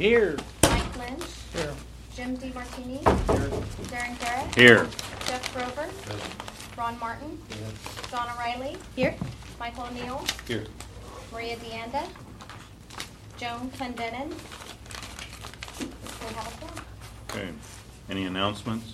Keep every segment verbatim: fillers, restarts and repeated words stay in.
Here. Mike Lynch. Here. Jim DeMartini. Here. Darren Garrett. Here. Jeff Grover. Ron Martin. Here. Donna Riley. Here. Michael O'Neill. Here. Maria Deanda. Joan Clendenin. We have a forum. Okay. Any announcements?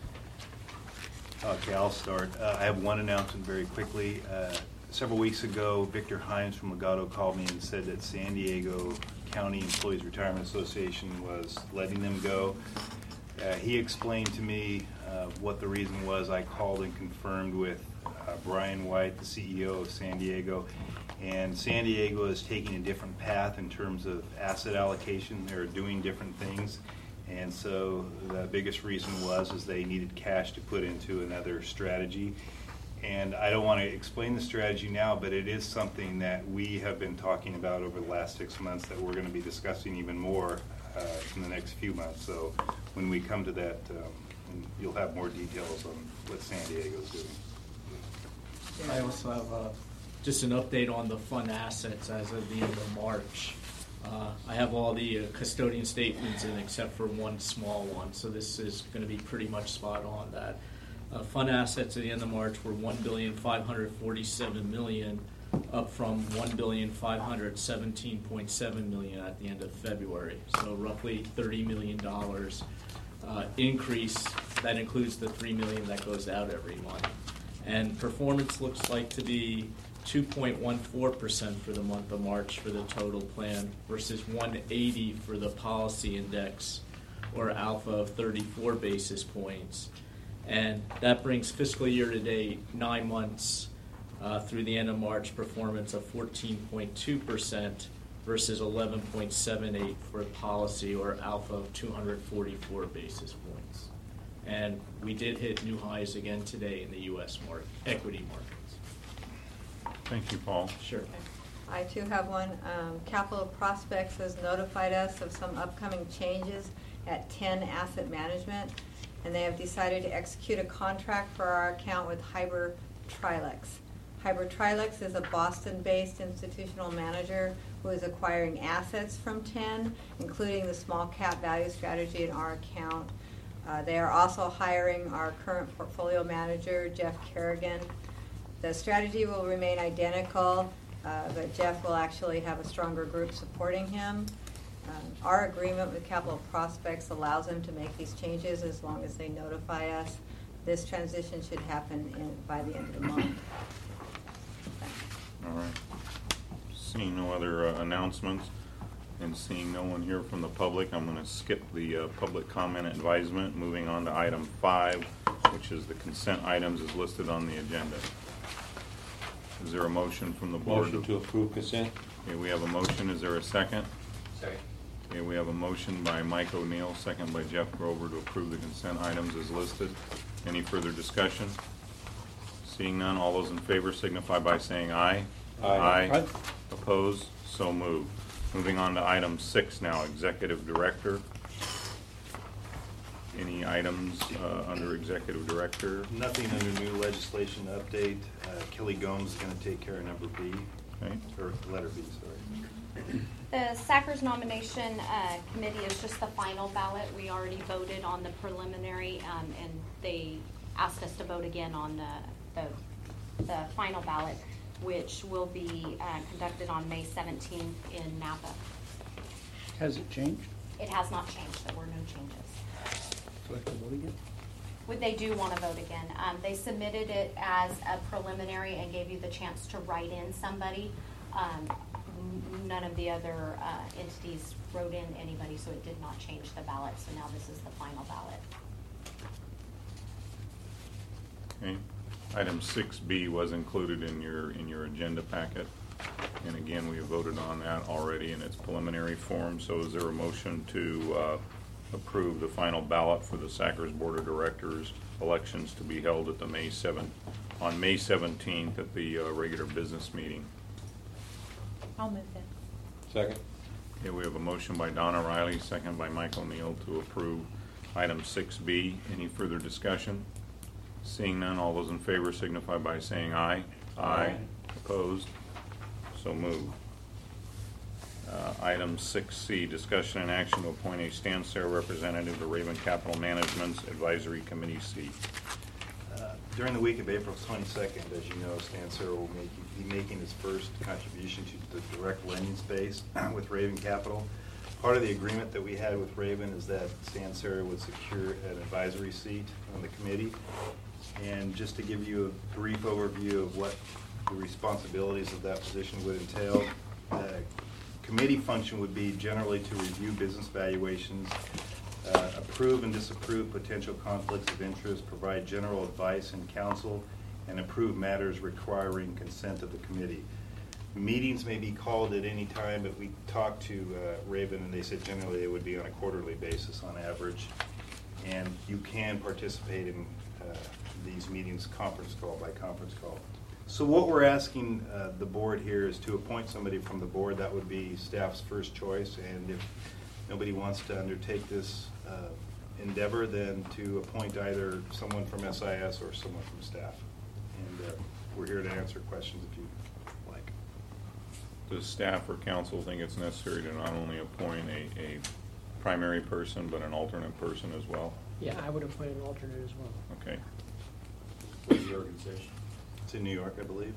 Okay, I'll start. Uh, I have one announcement very quickly. Uh, several weeks ago, Victor Hines from Legato called me and said that San Diego County Employees Retirement Association was letting them go. Uh, he explained to me uh, what the reason was. I called and confirmed with uh, Brian White, the C E O of San Diego, and San Diego is taking a different path in terms of asset allocation. They're doing different things. And so the biggest reason was is they needed cash to put into another strategy. And I don't want to explain the strategy now, but it is something that we have been talking about over the last six months that we're going to be discussing even more uh, in the next few months. So when we come to that, um, you'll have more details on what San Diego's doing. I also have uh, just an update on the fund assets as of the end of March. Uh, I have all the uh, custodian statements in except for one small one, so this is going to be pretty much spot on that. Uh, fund assets at the end of March were one billion five hundred forty-seven million dollars, up from one billion five hundred seventeen point seven million dollars at the end of February, so roughly thirty million dollars uh, increase. That includes the three million dollars that goes out every month. And performance looks like to be two point one four percent for the month of March for the total plan versus one eighty for the policy index, or alpha of thirty-four basis points. And that brings fiscal year to date, nine months uh, through the end of March, performance of fourteen point two percent versus eleven point seven eight for policy, or alpha of two hundred forty-four basis points. And we did hit new highs again today in the U S market, equity markets. Thank you, Paul. Sure. I too have one. Um, Capital Prospects has notified us of some upcoming changes at ten Asset Management, and they have decided to execute a contract for our account with Hyber Trilex. Hyber Trilex is a Boston-based institutional manager who is acquiring assets from ten, including the small cap value strategy in our account. Uh, they are also hiring our current portfolio manager, Jeff Kerrigan. The strategy will remain identical, uh, but Jeff will actually have a stronger group supporting him. Um, our agreement with Capital Prospects allows them to make these changes as long as they notify us. This transition should happen in, by the end of the month. All right. Seeing no other uh, announcements and seeing no one here from the public, I'm going to skip the uh, public comment advisement, moving on to item five, which is the consent items as listed on the agenda. Is there a motion from the board? Motion to approve consent. Okay, we have a motion. Is there a second? Second. Okay, we have a motion by Mike O'Neill, second by Jeff Grover, to approve the consent items as listed. Any further discussion? Seeing none, all those in favor signify by saying aye. Aye. Aye. Opposed? So moved. Moving on to item six now, Executive Director. Any items uh, under Executive Director? Nothing under new legislation to update. Uh, Kelly Gomes is going to take care of number B, Okay. or letter B, sorry. The SACRS nomination uh, committee is just the final ballot. We already voted on the preliminary, um, and they asked us to vote again on the the, the final ballot, which will be uh, conducted on May seventeenth in Napa. Has it changed? It has not changed. There were no changes. So I have to vote again? Would they do want to vote again? Um, they submitted it as a preliminary and gave you the chance to write in somebody. Um, n- none of the other uh, entities wrote in anybody, so it did not change the ballot. So now this is the final ballot. Okay. Item six B was included in your in your agenda packet, and again we have voted on that already in its preliminary form. So is there a motion to uh, approve the final ballot for the SACRS Board of Directors elections to be held at the May seventh on May seventeenth at the uh, regular business meeting? I'll move that. Second. Okay, we have a motion by Donna Riley, second by Mike O'Neill to approve item six B. Any further discussion? Seeing none, all those in favor signify by saying aye. Aye. Opposed? So moved. Uh, Item six C, discussion and action to appoint a Stan Sarah representative to Raven Capital Management's Advisory Committee seat. Uh, During the week of April twenty-second, as you know, Stan Sarah will make, be making his first contribution to the direct lending space with Raven Capital. Part of the agreement that we had with Raven is that Stan Sarah would secure an advisory seat on the committee. And just to give you a brief overview of what the responsibilities of that position would entail, uh, committee function would be generally to review business valuations, uh, approve and disapprove potential conflicts of interest, provide general advice and counsel, and approve matters requiring consent of the committee. Meetings may be called at any time, but we talked to uh, Raven, and they said generally it would be on a quarterly basis on average. And you can participate in uh, these meetings conference call by conference call. So what we're asking uh, the board here is to appoint somebody from the board. That would be staff's first choice, and if nobody wants to undertake this uh, endeavor, then to appoint either someone from S I S or someone from staff. And uh, we're here to answer questions if you like. Does staff or council think it's necessary to not only appoint a, a primary person, but an alternate person as well? Yeah, I would appoint an alternate as well. Okay. What's the organization? It's in New York, I believe.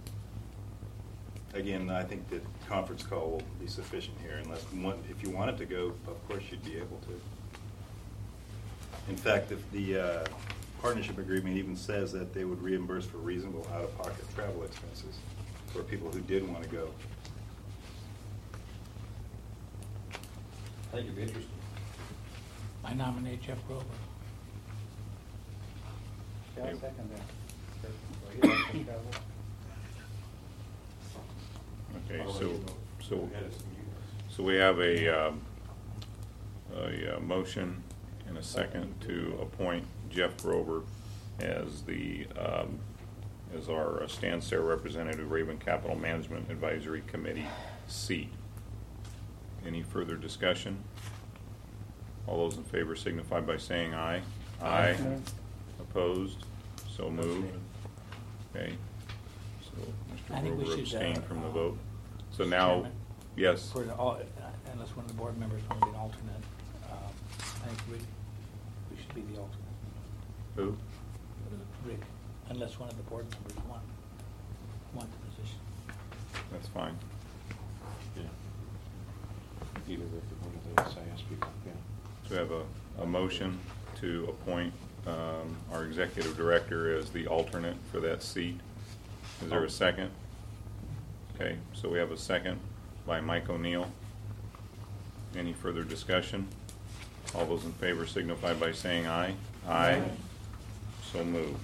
Again, I think that conference call will be sufficient here, unless one, if you wanted to go, of course you'd be able to. In fact, if the uh, partnership agreement even says that they would reimburse for reasonable out-of-pocket travel expenses for people who did want to go. I think it'd be interesting. I nominate Jeff Grover. Yeah, I'll Okay. second that. Well, he likes to travel. Okay, I'll let so, you know. so, Ahead of some units. so we have a, um, a uh, motion and a second to appoint Jeff Grover as the, um, as our uh, Stan Sarah representative, Raven Capital Management Advisory Committee seat. Any further discussion? All those in favor signify by saying aye. Aye. Opposed? So moved. Okay. So I Mister think we Grover should, uh, abstained from the uh, vote. So Mister now, Chairman, yes. For the, al- unless one of the board members want to be an alternate, um, I think Rick, we should be the alternate. Who? Rick, unless one of the board members want, want the position. That's fine. Yeah. Either Rick or one of the S I S people, yeah. So we have a, a motion to appoint um, our executive director as the alternate for that seat. Is there a second? Okay, so we have a second by Mike O'Neill. Any further discussion? All those in favor signify by saying aye. Aye. So moved.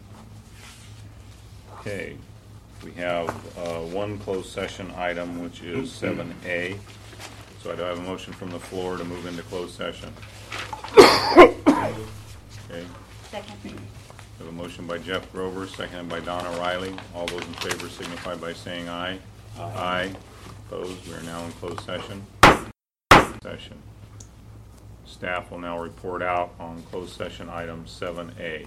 Okay, we have uh, one closed session item, which is seven A. So I do have a motion from the floor to move into closed session. Okay, Second. we have a motion by Jeff Grover, seconded by Donna Riley. All those in favor signify by saying aye. Aye. Opposed? We are now in closed session. Session. Staff will now report out on closed session item seven A.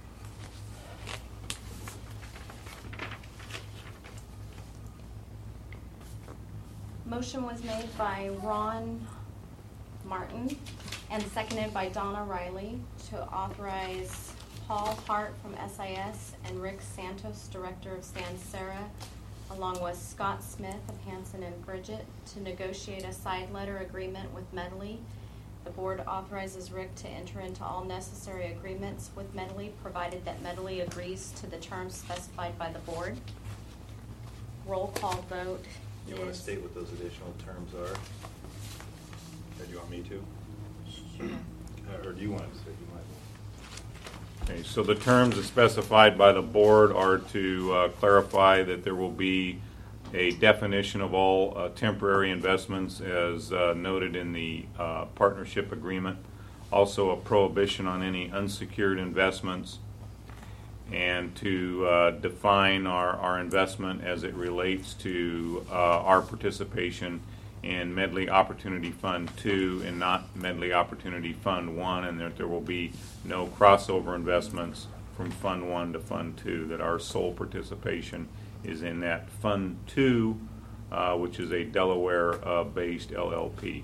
Motion was made by Ron Martin and seconded by Donna Riley to authorize Paul Hart from S I S and Rick Santos, Director of Stan Sarah, along with Scott Smith of Hanson and Bridget, to negotiate a side letter agreement with Medley. The board authorizes Rick to enter into all necessary agreements with Medley, provided that Medley agrees to the terms specified by the board. Roll call vote You want to is- state what those additional terms are? Or do you want me to? Uh, Or do you want to say? You might. Okay, so the terms as specified by the board are to uh, clarify that there will be a definition of all uh, temporary investments as uh, noted in the uh, partnership agreement. Also a prohibition on any unsecured investments, and to uh, define our, our investment as it relates to uh, our participation in Medley Opportunity Fund two and not Medley Opportunity Fund one, and that there will be no crossover investments from Fund one to Fund two, that our sole participation is in that Fund two uh, which is a Delaware-based L L P.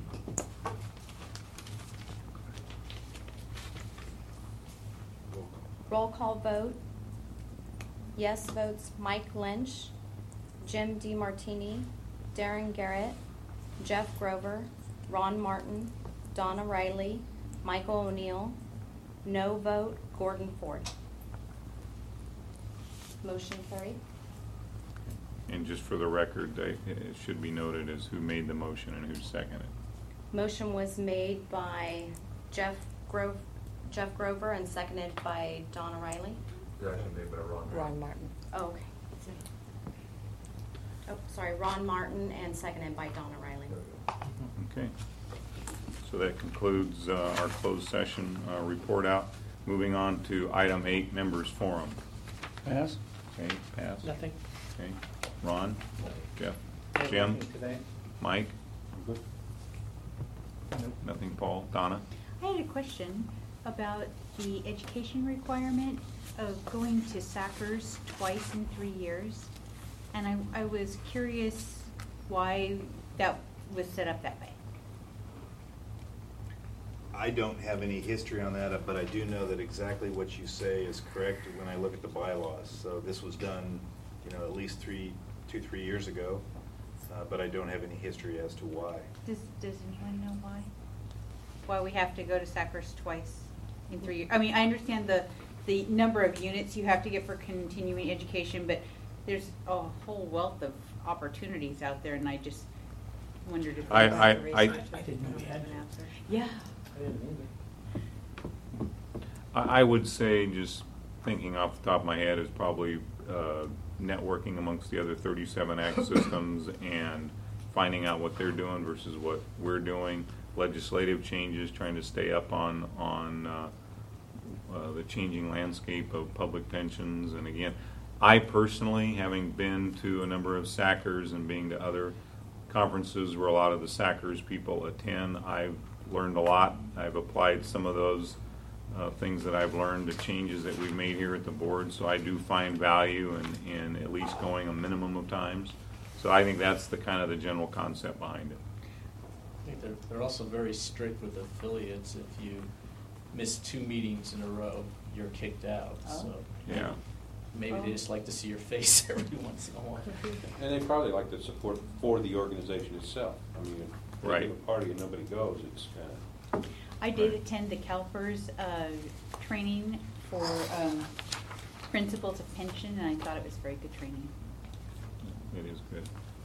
Roll call vote. Yes votes Mike Lynch, Jim DeMartini, Darren Garrett, Jeff Grover, Ron Martin, Donna Riley, Michael O'Neill. No vote Gordon Ford. Motion carried. And just for the record, they- it should be noted as who made the motion and who seconded. Motion was made by Jeff Grove, Jeff Grover and seconded by Donna Riley. It's actually made by Ron. Ron Martin. Oh, okay. Oh, sorry, Ron Martin and seconded by Donna Riley. Okay. So that concludes uh, our closed session uh, report out. Moving on to item eight, members forum. Pass? Okay, pass. Nothing. Okay. Ron? Jeff? Nothing Jim? Today. Mike? I'm good. Nothing, Paul? Donna? I had a question about the education requirement of going to Sackers twice in three years. And I, I was curious why that was set up that way. I don't have any history on that, but I do know that exactly what you say is correct when I look at the bylaws. So this was done, you know, at least three, two, three years ago, uh, but I don't have any history as to why. Does, does anyone know why? Why we have to go to Sackers twice in three years? I mean, I understand the, the number of units you have to get for continuing education, but there's a whole wealth of opportunities out there, and I just wondered if. I- you I- had the I- research. I didn't know we had An to. answer. Yeah. I didn't either. I I would say, just thinking off the top of my head, is probably uh, networking amongst the other thirty-seven ag systems and finding out what they're doing versus what we're doing. Legislative changes, trying to stay up on, on uh, uh, the changing landscape of public pensions. And again, I personally, having been to a number of SACers and being to other conferences where a lot of the SACers people attend, I've learned a lot. I've applied some of those uh, things that I've learned, the changes that we've made here at the board. So I do find value in, in at least going a minimum of times. So I think that's the kind of the general concept behind it. I think they're, they're also very strict with affiliates. If you miss two meetings in a row, you're kicked out. So Yeah. maybe they just like to see your face every once in a while. And they probably like the support for the organization itself. I mean, if they Right. do a party and nobody goes, it's kind of. I did attend the CalPERS uh, training for um, principles of pension, and I thought it was very good training. It is good.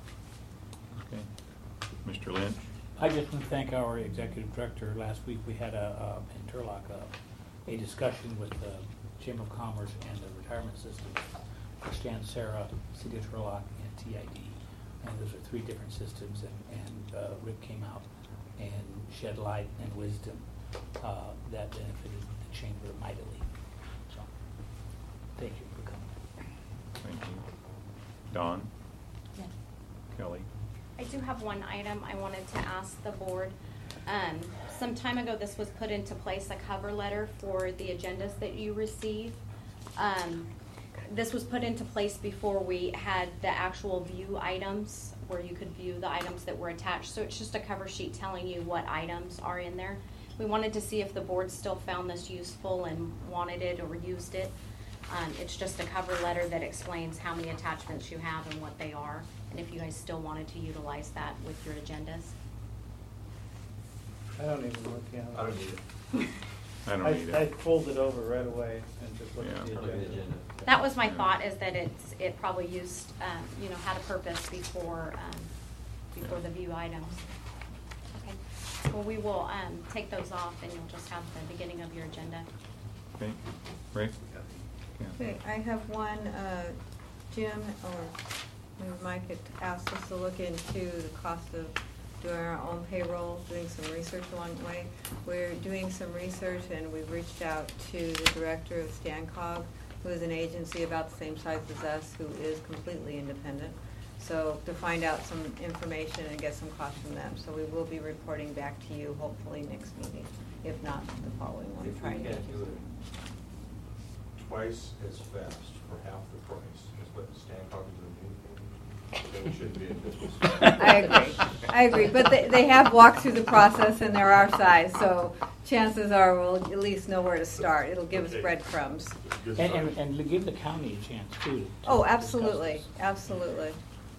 Okay. Mister Lynch? I just want to thank our executive director. Last week, we had a, uh, in Turlock, uh, a discussion with the Chamber of Commerce and the retirement system, Stan Sarah, City of Turlock, and T I D. And those are three different systems, and, and uh, Rick came out and shed light and wisdom uh, that benefited the Chamber mightily. So, thank you for coming. Thank you. Don? Yes. Kelly? I do have one item I wanted to ask the board. Um, some time ago, this was put into place, a cover letter for the agendas that you receive. Um, this was put into place before we had the actual view items, where you could view the items that were attached. So it's just a cover sheet telling you what items are in there. We wanted to see if the board still found this useful and wanted it or used it. Um, it's just a cover letter that explains how many attachments you have and what they are, and if you guys still wanted to utilize that with your agendas. I don't even look at it. I don't need it. I don't I, need I it. fold it over right away and just look Yeah. at the Look at the agenda. agenda. That was my thought, is that it's, it probably used, um, you know, had a purpose before, um, before the view items. Okay, well, we will, um, take those off, and you'll just have the beginning of your agenda. Okay. Ray? Okay, I have one, uh, Jim, or maybe Mike had asked us to look into the cost of doing our own payroll, doing some research along the way. We're doing some research, and we've reached out to the director of StanCog, who is an agency about the same size as us, who is completely independent. So to find out some information and get some costs from them. So we will be reporting back to you hopefully next meeting, if not the following one. If we trying to can't get do you it twice as fast for half the price as what the Stancock is doing, then we shouldn't be in business. I agree, I agree, but they, they have walked through the process and they're our size, so chances are we'll at least know where to start. It'll give us Okay. breadcrumbs. Good And, start. and, and to give the county a chance too. to Oh, discuss absolutely, this. absolutely.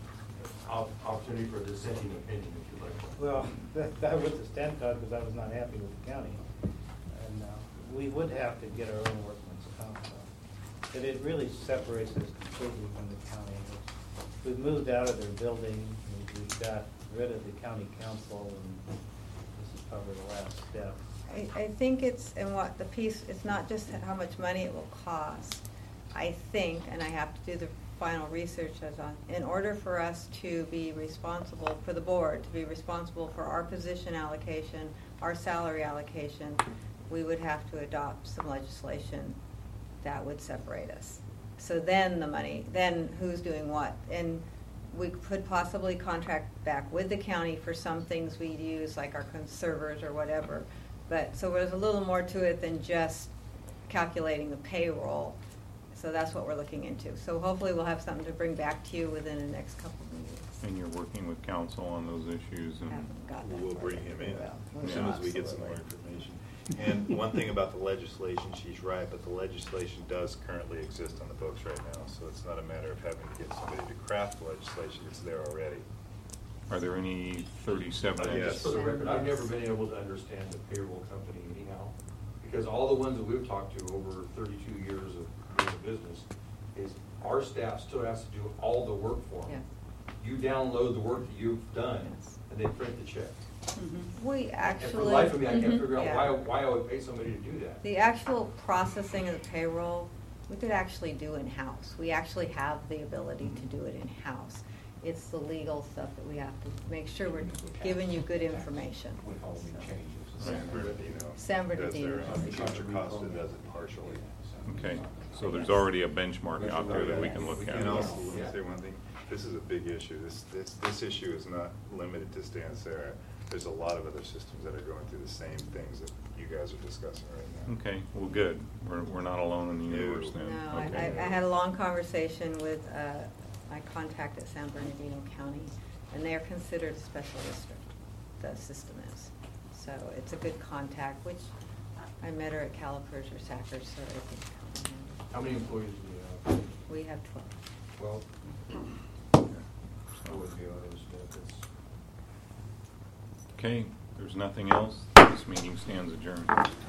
Op- Opportunity for dissenting opinion, if you like. Well, that, that was the stand card because I was not happy with the county. And uh, we would have to get our own workman's comp. uh, But it really separates us completely from the county. We've moved out of their building, we- we've got rid of the county council, and this is probably the last step. I, I think it's, and what the piece, it's not just how much money it will cost. I think, and I have to do the final research as on, in order for us to be responsible, for the board, to be responsible for our position allocation, our salary allocation, we would have to adopt some legislation that would separate us. So then the money, then who's doing what? And we could possibly contract back with the county for some things we'd use, like our servers or whatever. But, so there's a little more to it than just calculating the payroll. So that's what we're looking into. So hopefully we'll have something to bring back to you within the next couple of meetings. And you're working with council on those issues and. Haven't got that We'll far bring yet. him in Well, as soon as we get some absolutely. more information. And one thing about the legislation, she's right, but the legislation does currently exist on the books right now, so it's not a matter of having to get somebody to craft the legislation, it's there already. Are there any thirty-seven? Uh, yes. Just for the record, I've never been able to understand the payroll company anyhow, because all the ones that we've talked to over thirty-two years of doing business is our staff still has to do all the work for them. Yeah. You download the work that you've done, Yes. and they print the check. We actually. And for the life of me, I can't Mhm. figure out Yeah. why, why I would pay somebody to do that. The actual processing of the payroll, we could actually do in-house. We actually have the ability to do it in-house. It's the legal stuff that we have to make sure we're giving you good information. With all the changes. San Bernardino. San Bernardino. Does their, Contra Costa does it partially. Okay, so there's already a benchmark out there that we can look at. And also, let me say one thing, this is a big issue. This, this, this issue is not limited to Stan Sarah. There's a lot of other systems that are going through the same things that you guys are discussing right now. Okay, well, good. We're, we're not alone in the universe then. No, I, Okay. I I had a long conversation with uh, my contact at San Bernardino County, and they are considered a special district, the system is. So it's a good contact, which I met her at Calipers or Sackers, so I think. How many employees do you have? We have twelve. Twelve? I wouldn't be on those benefits. Okay, there's nothing else. This meeting stands adjourned.